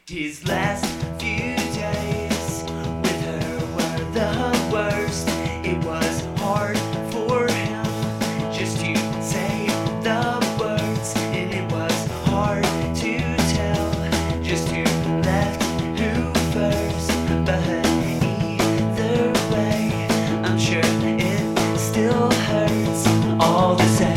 His last few days with her were the worst. It was hard for him just to say the words, and it was hard to tell just who left who first. But either way, I'm sure it still hurts all the same.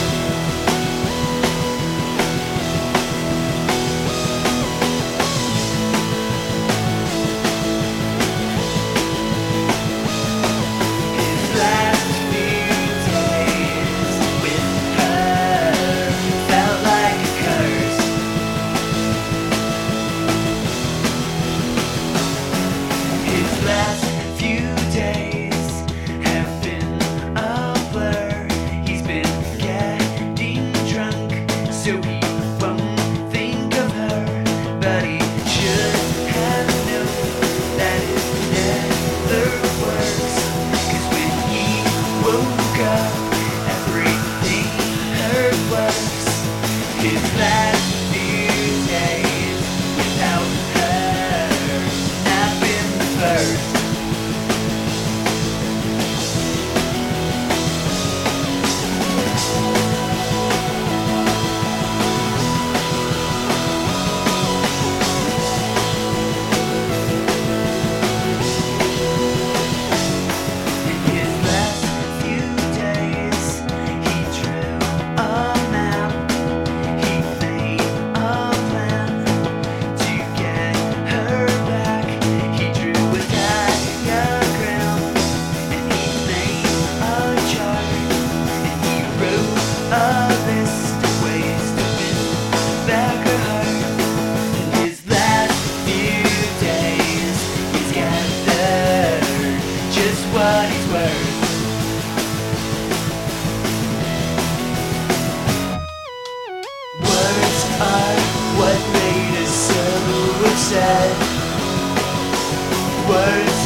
So he won't think of her, but he should have known that it never works. 'Cause when he woke up, everything hurt worse. His last few days without her have been the first. What he's worth. Words are what made us so upset. Words